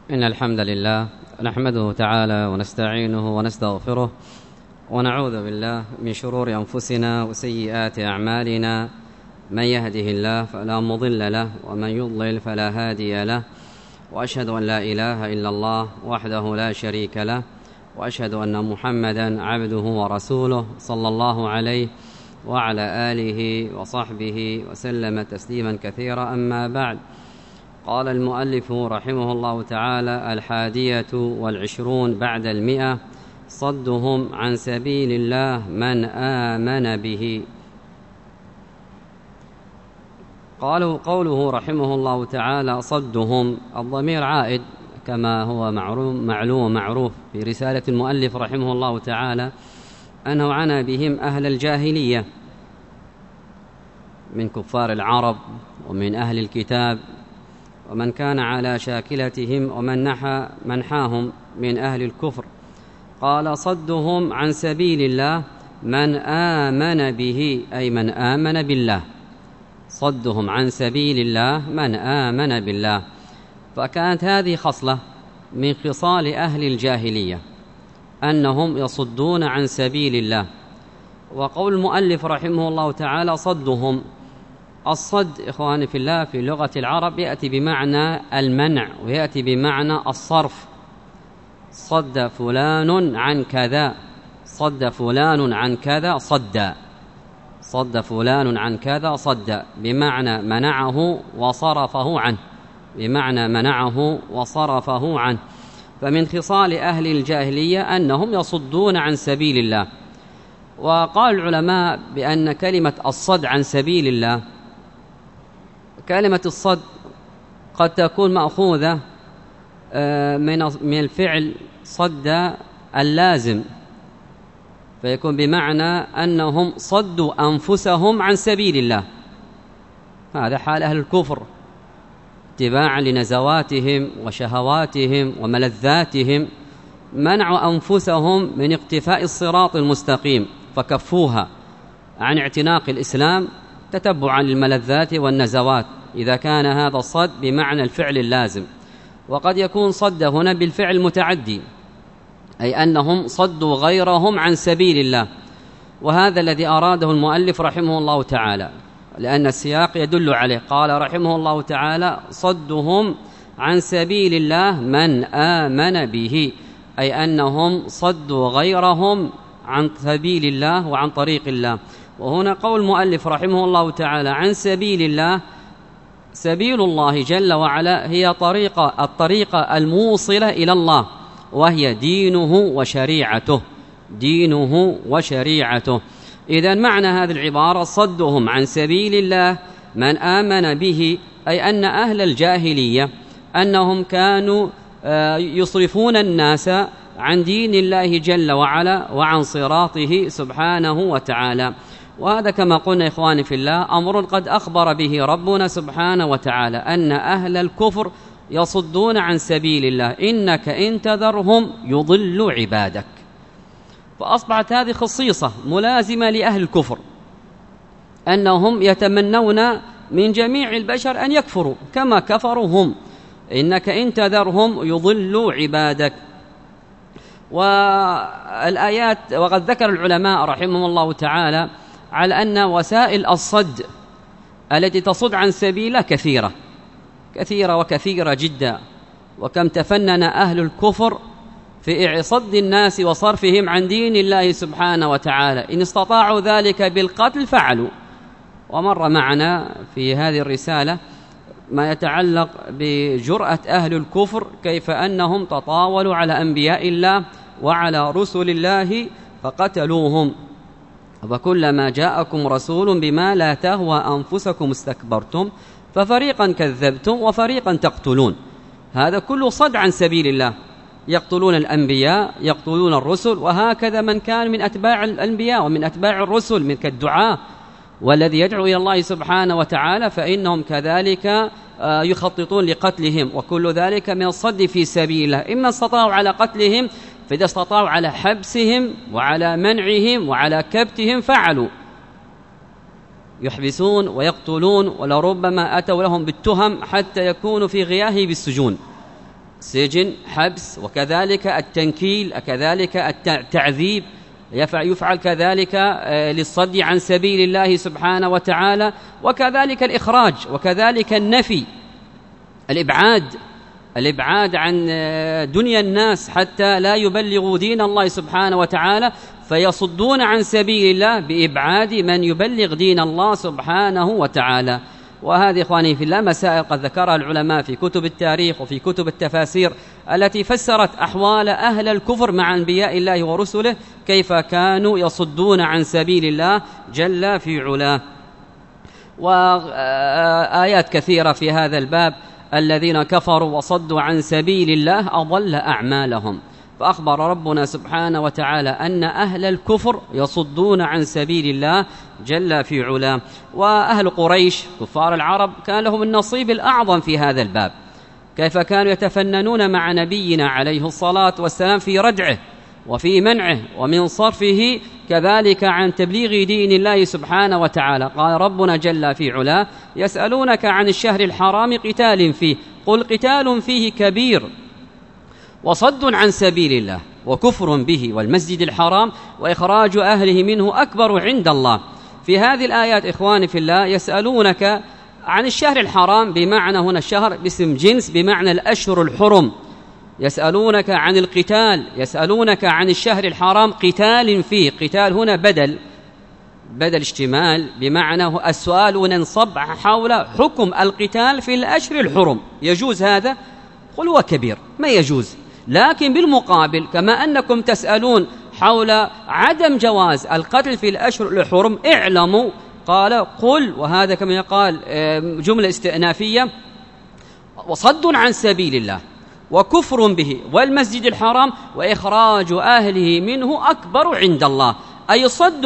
إن الحمد لله نحمده تعالى ونستعينه ونستغفره ونعوذ بالله من شرور أنفسنا وسيئات أعمالنا. من يهده الله فلا مضل له ومن يضلل فلا هادي له، وأشهد أن لا إله إلا الله وحده لا شريك له، وأشهد أن محمدا عبده ورسوله صلى الله عليه وعلى آله وصحبه وسلم تسليما كثيرا. أما بعد، قال المؤلف رحمه الله تعالى: 21 بعد 100 صدهم عن سبيل الله من آمن به. قوله رحمه الله تعالى صدهم، الضمير عائد كما هو معلوم معروف في رسالة المؤلف رحمه الله تعالى أنه عنى بهم أهل الجاهلية من كفار العرب ومن أهل الكتاب ومن كان على شاكلتهم ومن نحى منحاهم من أهل الكفر. قال: صدهم عن سبيل الله من آمن به، أي من آمن بالله. صدهم عن سبيل الله من آمن بالله. فكانت هذه خصلة من خصال أهل الجاهلية أنهم يصدون عن سبيل الله. وقول المؤلف رحمه الله تعالى صدهم، الصد إخواني في الله في لغة العرب يأتي بمعنى المنع ويأتي بمعنى الصرف. صد فلان عن كذا، صد فلان عن كذا صد، صد فلان عن كذا صد، بمعنى منعه وصرفه عنه، بمعنى منعه وصرفه عنه. فمن خصال أهل الجاهلية أنهم يصدون عن سبيل الله. وقال العلماء بأن كلمة الصد عن سبيل الله، كلمة الصد قد تكون مأخوذة من الفعل صد اللازم، فيكون بمعنى أنهم صدوا أنفسهم عن سبيل الله. هذا حال أهل الكفر، اتباعا لنزواتهم وشهواتهم وملذاتهم، منعوا أنفسهم من اقتفاء الصراط المستقيم فكفوها عن اعتناق الإسلام تتبعا للملذات والنزوات، إذا كان هذا الصد بمعنى الفعل اللازم. وقد يكون صد هنا بالفعل المتعدي، أي أنهم صدوا غيرهم عن سبيل الله، وهذا الذي أراده المؤلف رحمه الله تعالى، لأن السياق يدل عليه. قال رحمه الله تعالى: صدهم عن سبيل الله من آمن به، أي أنهم صدوا غيرهم عن سبيل الله وعن طريق الله. وهنا قول المؤلف رحمه الله تعالى عن سبيل الله، سبيل الله جل وعلا هي الطريقة الموصلة إلى الله، وهي دينه وشريعته، دينه وشريعته. إذن معنى هذه العبارة صدهم عن سبيل الله من آمن به، أي أن أهل الجاهلية أنهم كانوا يصرفون الناس عن دين الله جل وعلا وعن صراطه سبحانه وتعالى. وهذا كما قلنا إخواني في الله أمر قد أخبر به ربنا سبحانه وتعالى أن أهل الكفر يصدون عن سبيل الله، إنك إن تذرهم يضلوا عبادك. فأصبحت هذه خصيصة ملازمة لأهل الكفر، أنهم يتمنون من جميع البشر أن يكفروا كما كفروا هم، إنك إن تذرهم يضلوا عبادك. والآيات، وقد ذكر العلماء رحمهم الله تعالى على أن وسائل الصد التي تصد عن سبيله كثيرة كثيرة وكثيرة جدا، وكم تفنن أهل الكفر في صد الناس وصرفهم عن دين الله سبحانه وتعالى. إن استطاعوا ذلك بالقتل فعلوا. ومر معنا في هذه الرسالة ما يتعلق بجرأة أهل الكفر، كيف أنهم تطاولوا على أنبياء الله وعلى رسل الله فقتلوهم. وكلما جاءكم رسول بما لا تهوى أنفسكم استكبرتم ففريقا كذبتم وفريقا تقتلون. هذا كله صد عن سبيل الله، يقتلون الأنبياء يقتلون الرسل، وهكذا من كان من أتباع الأنبياء ومن أتباع الرسل من كالدعاء والذي يدعو إلى الله سبحانه وتعالى، فإنهم كذلك يخططون لقتلهم، وكل ذلك من الصد في سبيل الله. إما استطاعوا على قتلهم، فإذا استطاعوا على حبسهم وعلى منعهم وعلى كبتهم فعلوا، يحبسون ويقتلون، ولربما أتوا لهم بالتهم حتى يكونوا في غياهه بالسجون. سجن، حبس، وكذلك التنكيل، كذلك التعذيب، يفعل كذلك للصد عن سبيل الله سبحانه وتعالى، وكذلك الإخراج، وكذلك النفي، الإبعاد عن دنيا الناس حتى لا يبلغوا دين الله سبحانه وتعالى، فيصدون عن سبيل الله بإبعاد من يبلغ دين الله سبحانه وتعالى. وهذه إخواني في الله مسائل قد ذكرها العلماء في كتب التاريخ وفي كتب التفاسير التي فسرت أحوال أهل الكفر مع أنبياء الله ورسله، كيف كانوا يصدون عن سبيل الله جل في علاه. وآيات كثيرة في هذا الباب: الذين كفروا وصدوا عن سبيل الله أضل أعمالهم. فأخبر ربنا سبحانه وتعالى أن أهل الكفر يصدون عن سبيل الله جل في علاه. وأهل قريش كفار العرب كان لهم النصيب الأعظم في هذا الباب، كيف كانوا يتفننون مع نبينا عليه الصلاة والسلام في ردعه وفي منعه ومن صرفه، كذلك عن تبليغ دين الله سبحانه وتعالى. قال ربنا جل في علاه: يسألونك عن الشهر الحرام قتال فيه قل قتال فيه كبير وصد عن سبيل الله وكفر به والمسجد الحرام وإخراج أهله منه أكبر عند الله. في هذه الآيات إخواني في الله يسألونك عن الشهر الحرام، بمعنى هنا الشهر باسم جنس بمعنى الأشهر الحرم. يسألونك عن القتال، يسألونك عن الشهر الحرام قتال فيه. قتال هنا بدل اشتمال، بمعنى السؤال وننصب حول حكم القتال في الأشهر الحرم. يجوز هذا؟ قل هو كبير، ما يجوز. لكن بالمقابل كما أنكم تسألون حول عدم جواز القتل في الأشهر الحرم، اعلموا قال قل، وهذا كما يقال جملة استئنافية: وصد عن سبيل الله وكفر به والمسجد الحرام وإخراج أهله منه أكبر عند الله. أي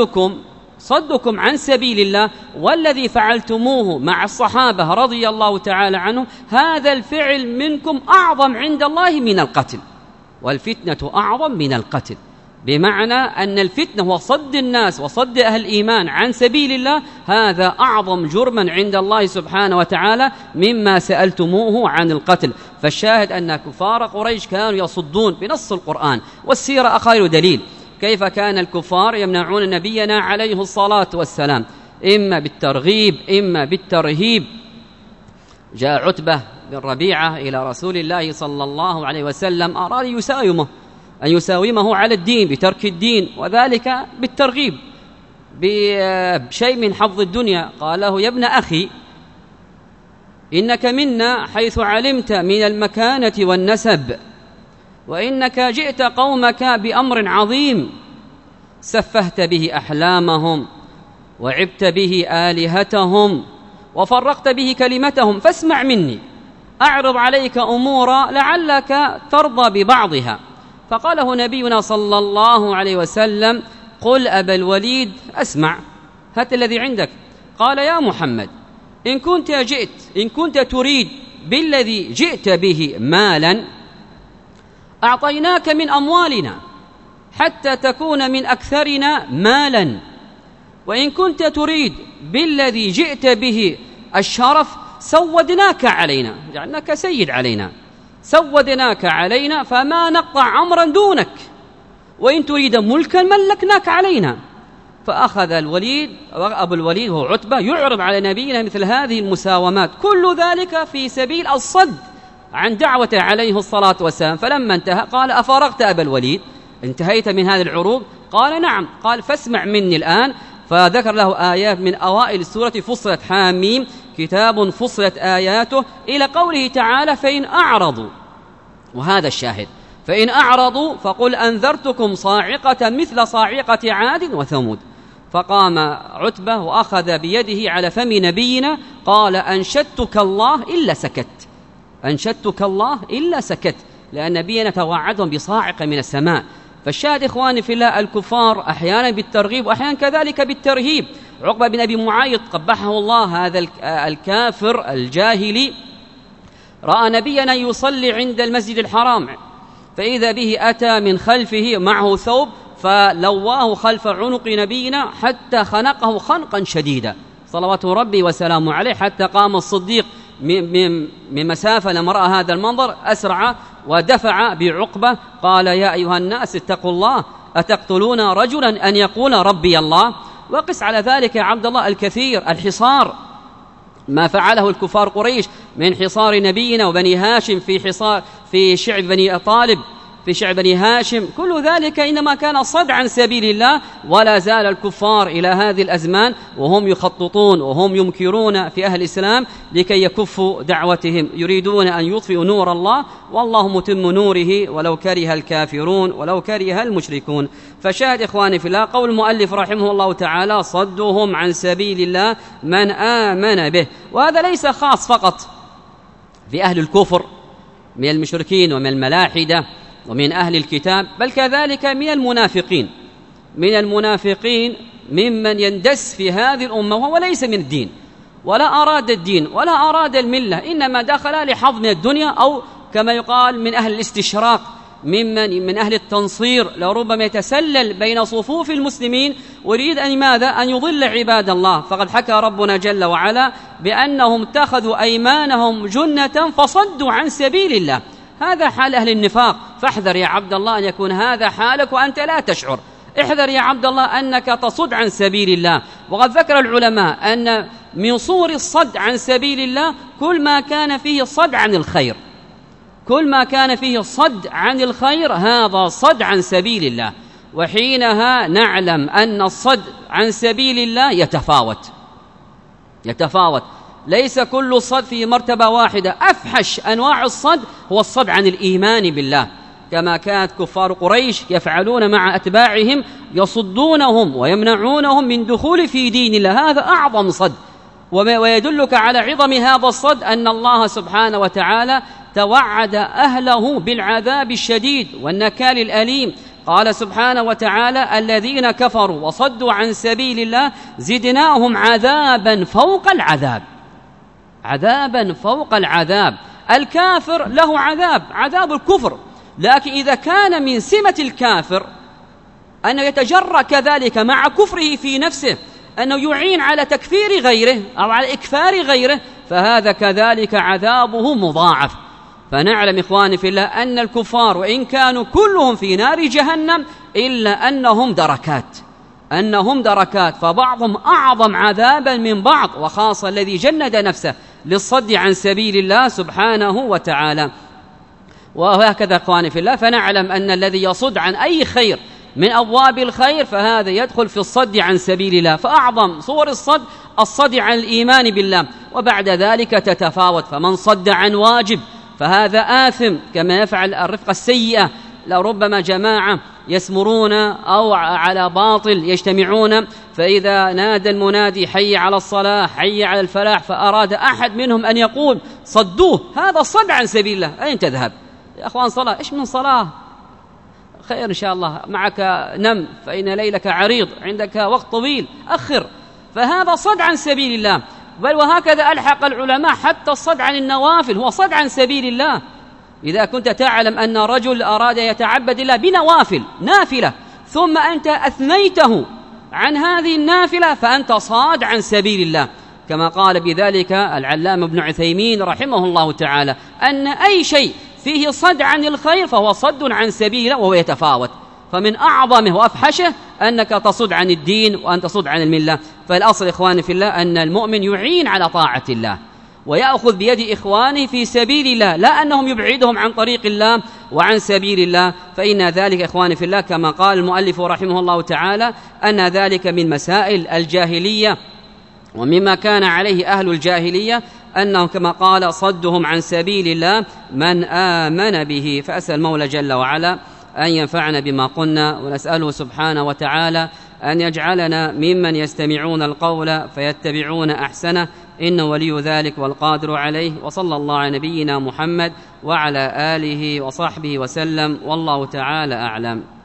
صدكم عن سبيل الله، والذي فعلتموه مع الصحابة رضي الله تعالى عنهم، هذا الفعل منكم أعظم عند الله من القتل، والفتنة أعظم من القتل، بمعنى أن الفتنة هو صد الناس وصد أهل الإيمان عن سبيل الله، هذا أعظم جرما عند الله سبحانه وتعالى مما سألتموه عن القتل. فالشاهد أن كفار قريش كانوا يصدون بنص القرآن والسيرة أخير دليل كيف كان الكفار يمنعون نبينا عليه الصلاة والسلام، إما بالترغيب إما بالترهيب. جاء عتبة بن ربيعة إلى رسول الله صلى الله عليه وسلم، أراد أن يساومه على الدين بترك الدين، وذلك بالترغيب بشيء من حظ الدنيا. قال له: يا ابن أخي، إنك منا حيث علمت من المكانة والنسب، وإنك جئت قومك بأمر عظيم سفهت به أحلامهم وعبت به آلهتهم وفرقت به كلمتهم، فاسمع مني أعرض عليك أمورا لعلك ترضى ببعضها. فقاله نبينا صلى الله عليه وسلم: قل أبا الوليد أسمع، هات الذي عندك. قال: يا محمد، إن كنت تريد بالذي جئت به مالا أعطيناك من أموالنا حتى تكون من أكثرنا مالا، وإن كنت تريد بالذي جئت به الشرف سودناك علينا، جعلناك سيد علينا، سودناك علينا فما نقطع أمرا دونك، وإن تريد ملكا ملكناك علينا. فأخذ أبو الوليد هو عتبة يعرض على نبينا مثل هذه المساومات، كل ذلك في سبيل الصد عن دعوته عليه الصلاة والسلام. فلما انتهى قال: أفرغت أبا الوليد؟ انتهيت من هذا العروض؟ قال: نعم. قال: فاسمع مني الآن. فذكر له آيات من أوائل السورة: فصلت حاميم كتاب فصلت آياته، إلى قوله تعالى: فإن أعرضوا، وهذا الشاهد، فإن أعرضوا فقل أنذرتكم صاعقة مثل صاعقة عاد وثمود. فقام عتبة وأخذ بيده على فم نبينا قال: أنشدتك الله إلا سكت، أنشدتك الله إلا سكت، لأن نبينا توعدهم بصاعقة من السماء. فالشاهد إخواني في الله، الكفار أحيانا بالترغيب وأحيانا كذلك بالترهيب. عقبة بن أبي معيط قبحه الله، هذا الكافر الجاهلي، رأى نبينا يصلي عند المسجد الحرام، فإذا به أتى من خلفه معه ثوب فلواه خلف عنق نبينا حتى خنقه خنقا شديدا صلوات ربي وسلامه عليه، حتى قام الصديق من مسافة لما رأى هذا المنظر أسرع ودفع بعقبة قال يا أيها الناس اتقوا الله أتقتلون رجلا أن يقول ربي الله. وقس على ذلك يا عبد الله الكثير، الحصار ما فعله الكفار قريش من حصار نبينا وبني هاشم في شعب بني طالب في شعب بني هاشم، كل ذلك إنما كان صد عن سبيل الله. ولا زال الكفار إلى هذه الأزمان وهم يخططون وهم يمكرون في أهل الإسلام لكي يكفوا دعوتهم، يريدون أن يطفئوا نور الله والله متم نوره ولو كره الكافرون ولو كره المشركون. فشاهد إخواني في الله قول المؤلف رحمه الله تعالى صدهم عن سبيل الله من آمن به. وهذا ليس خاص فقط في أهل الكفر من المشركين ومن الملاحدة ومن أهل الكتاب، بل كذلك من المنافقين ممن يندس في هذه الأمة وهو ليس من الدين ولا أراد الدين ولا أراد الملة، إنما دخل لحظ من الدنيا، أو كما يقال من أهل الاستشراق، من أهل التنصير، لربما يتسلل بين صفوف المسلمين ويريد أن ماذا؟ أن يضل عباد الله. فقد حكى ربنا جل وعلا بأنهم اتخذوا أيمانهم جنة فصدوا عن سبيل الله. هذا حال أهل النفاق، فاحذر يا عبد الله أن يكون هذا حالك وأنت لا تشعر. احذر يا عبد الله أنك تصد عن سبيل الله. وقد ذكر العلماء أن من صور الصد عن سبيل الله كل ما كان فيه صد عن الخير، كل ما كان فيه صد عن الخير هذا صد عن سبيل الله. وحينها نعلم أن الصد عن سبيل الله يتفاوت، ليس كل الصد في مرتبة واحدة. أفحش أنواع الصد هو الصد عن الإيمان بالله، كما كانت كفار قريش يفعلون مع أتباعهم، يصدونهم ويمنعونهم من دخول في دين الله. هذا أعظم صد. ويدلك على عظم هذا الصد أن الله سبحانه وتعالى توعد أهله بالعذاب الشديد والنكال الأليم. قال سبحانه وتعالى الذين كفروا وصدوا عن سبيل الله زدناهم عذابا فوق العذاب، عذابا فوق العذاب. الكافر له عذاب الكفر، لكن إذا كان من سمة الكافر أنه يتجرأ كذلك مع كفره في نفسه أنه يعين على تكفير غيره أو على إكفار غيره، فهذا كذلك عذابه مضاعف. فنعلم إخواني في الله أن الكفار وإن كانوا كلهم في نار جهنم إلا أنهم دركات، فبعضهم أعظم عذابا من بعض، وخاصة الذي جند نفسه للصد عن سبيل الله سبحانه وتعالى. وهكذا إخواني في الله، فنعلم أن الذي يصد عن أي خير من أبواب الخير فهذا يدخل في الصد عن سبيل الله. فأعظم صور الصد عن الإيمان بالله، وبعد ذلك تتفاوت. فمن صد عن واجب فهذا آثم، كما يفعل الرفقة السيئة، لربما جماعة يسمرون أو على باطل يجتمعون، فإذا نادى المنادي حي على الصلاة حي على الفلاح فأراد أحد منهم أن يقول صدوه، هذا صد عن سبيل الله. أين تذهب يا أخوان؟ صلاة إيش من صلاة؟ خير إن شاء الله، معك نم فإن ليلك عريض، عندك وقت طويل أخر. فهذا صد عن سبيل الله. بل وهكذا ألحق العلماء حتى الصد عن النوافل هو صد عن سبيل الله. إذا كنت تعلم أن رجل أراد يتعبد الله بنوافل نافلة ثم أنت أثنيته عن هذه النافلة فأنت صاد عن سبيل الله، كما قال بذلك العلامة ابن عثيمين رحمه الله تعالى أن أي شيء فيه صد عن الخير فهو صد عن سبيل الله، وهو يتفاوت. فمن أعظمه وأفحشه أنك تصد عن الدين وأن تصد عن الملة. فالأصل إخواني في الله أن المؤمن يعين على طاعة الله ويأخذ بيد إخوانه في سبيل الله، لا أنهم يبعدهم عن طريق الله وعن سبيل الله. فإن ذلك إخواني في الله كما قال المؤلف رحمه الله تعالى أن ذلك من مسائل الجاهلية ومما كان عليه أهل الجاهلية، أنهم كما قال صدهم عن سبيل الله من آمن به. فأسأل المولى جل وعلا أن ينفعنا بما قلنا، ونسأله سبحانه وتعالى أن يجعلنا ممن يستمعون القول فيتبعون أحسنه، إنه ولي ذلك والقادر عليه. وصلى الله على نبينا محمد وعلى آله وصحبه وسلم، والله تعالى أعلم.